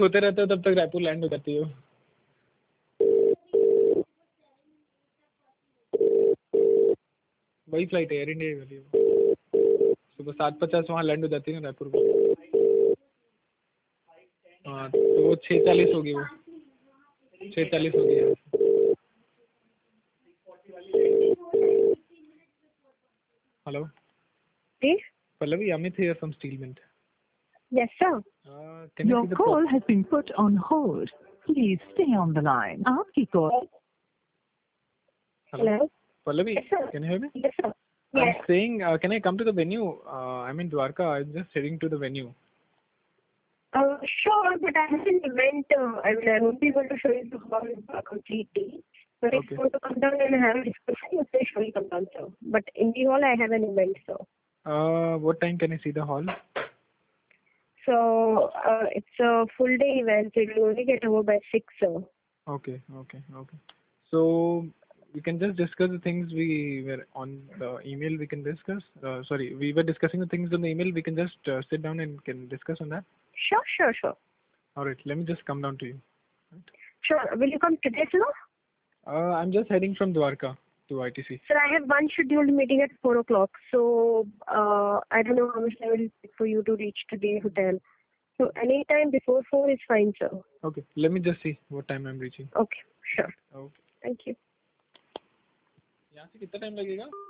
सोते रहते हो तब तक रायपुर लैंड हो जाती हो। वही फ्लाइट है, एयर इंडिया वाली। सुबह 7:50 वहाँ लैंड हो जाती है ना रायपुर में। हाँ तो वो 6:40 होगी, वो 6:40 होगी यहाँ से। Hello Pallavi, Amit here from Steelmint. Yes, sir. Can you Your see the call has been put on hold. Please stay on the line. आपकी call. Hello. Pallavi, Yes, sir. can you hear me? Yes, sir. I'm Yes. saying, can I come to the venue? I'm in Dwarka. I'm just heading to the venue. Sure, but I have an event. I won't be able to show you the hall completely. But if Okay. you want to come down and have a discussion, you can surely come down, sir. But in the hall, I have an event, sir. What time can I see the hall? So it's a full day event. So you'll only get over by 6, sir. Okay. So we can just discuss the things we were on the email. We can discuss. Sorry, we were discussing the things on the email. We can just sit down and can discuss on that. Sure. All right. Let me just come down to you. Sure. Will you come today, sir? I'm just heading from Dwarka to ITC. Sir, I have one scheduled meeting at 4 o'clock. So I don't know how much time it will take for you to reach to the hotel. So any time before 4 is fine, sir. Okay. Let me just see what time I'm reaching. Okay, sure. Okay. Thank you. यहाँ से कितना time लगेगा?